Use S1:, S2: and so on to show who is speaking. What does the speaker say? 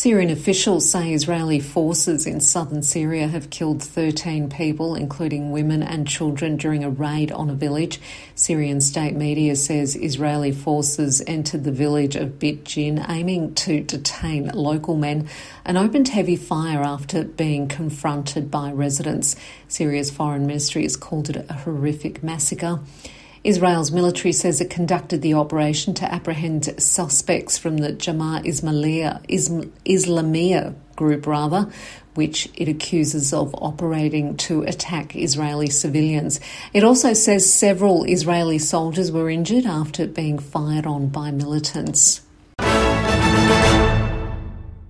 S1: Syrian officials say Israeli forces in southern Syria have killed 13 people, including women and children, during a raid on a village. Syrian state media says Israeli forces entered the village of Bit Jin, aiming to detain local men, and opened heavy fire after being confronted by residents. Syria's foreign ministry has called it a horrific massacre. Israel's military says it conducted the operation to apprehend suspects from the Jamaat Islamiyah group, which it accuses of operating to attack Israeli civilians. It also says several Israeli soldiers were injured after being fired on by militants.